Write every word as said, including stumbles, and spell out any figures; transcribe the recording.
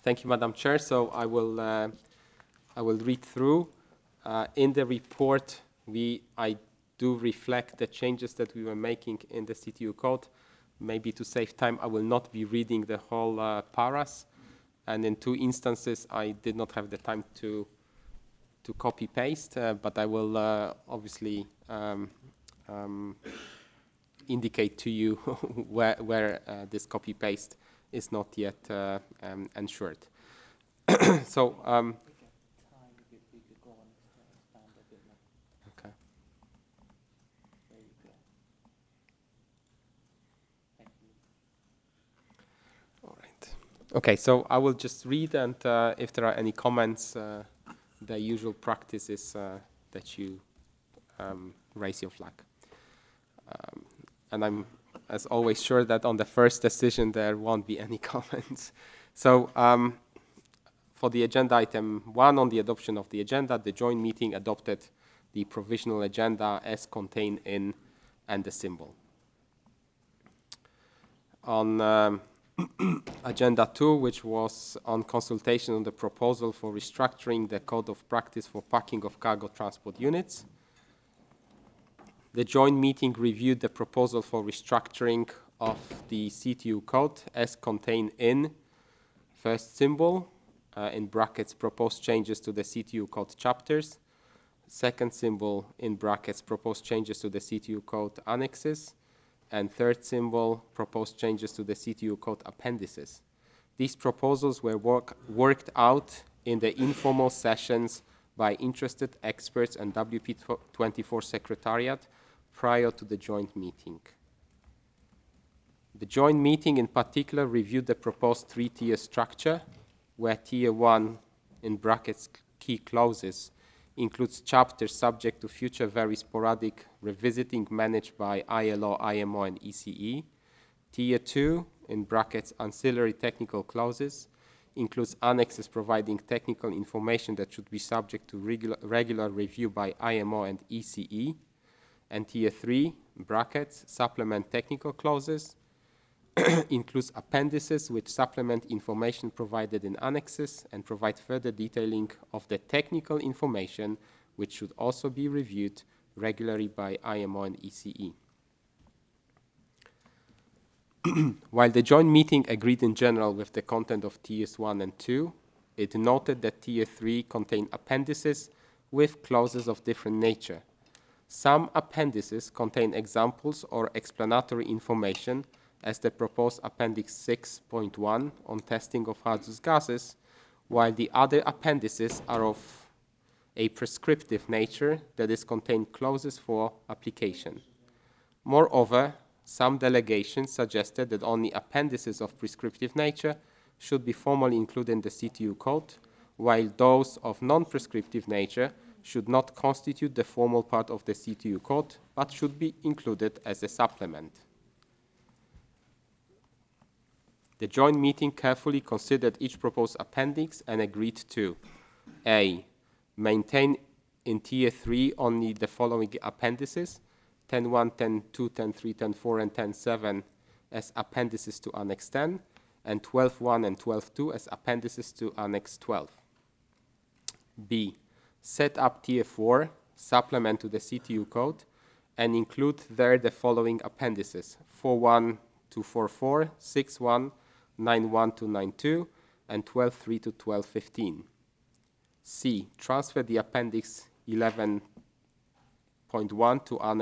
thank you, Madam Chair. So I will, uh, I will read through. Uh, in the report, we, I do reflect the changes that we were making in the C T U code. Maybe to save time, I will not be reading the whole uh, paras. And in two instances, I did not have the time to to copy paste, uh, but I will uh, obviously um, um, indicate to you where, where uh, this copy paste is not yet uh, um, ensured. So, um, okay. All right. Okay, so I will just read, and uh, if there are any comments, uh, the usual practice is uh, that you um, raise your flag. Um, and I'm, as always, sure that on the first decision there won't be any comments. So um, for the agenda item one, on the adoption of the agenda, the joint meeting adopted the provisional agenda as contained in and the symbol. On um, agenda two, which was on consultation on the proposal for restructuring the code of practice for parking of cargo transport units, the joint meeting reviewed the proposal for restructuring of the C T U code as contained in first symbol, uh, in brackets, proposed changes to the C T U code chapters, second symbol, in brackets, proposed changes to the C T U code annexes, and third symbol, proposed changes to the C T U code appendices. These proposals were work, worked out in the informal sessions by interested experts and W P twenty-four Secretariat prior to the joint meeting. The joint meeting in particular reviewed the proposed three-tier structure, where tier one, in brackets, key clauses, includes chapters subject to future very sporadic revisiting managed by I L O, I M O, and E C E. Tier two, in brackets, ancillary technical clauses, includes annexes providing technical information that should be subject to regular, regular review by I M O and E C E. And tier three, brackets, supplement technical clauses, includes appendices which supplement information provided in annexes and provide further detailing of the technical information which should also be reviewed regularly by I M O and E C E. While the joint meeting agreed in general with the content of tiers one and two, it noted that tier three contained appendices with clauses of different nature. Some appendices contain examples or explanatory information, as the proposed Appendix six point one on testing of hazardous gases, while the other appendices are of a prescriptive nature, that is, contain clauses for application. Moreover, some delegations suggested that only appendices of prescriptive nature should be formally included in the C T U code, while those of non-prescriptive nature should not constitute the formal part of the C T U code, but should be included as a supplement. The joint meeting carefully considered each proposed appendix and agreed to A. Maintain in tier three only the following appendices: ten one, ten two, ten three, ten four, and ten seven as appendices to Annex ten, and twelve one and twelve two as appendices to Annex twelve. B. Set up tier four, supplement to the C T U code, and include there the following appendices: four one to four four, six one, nine one to nine two, and twelve three to twelve fifteen. C. Transfer the Appendix eleven point one to Annex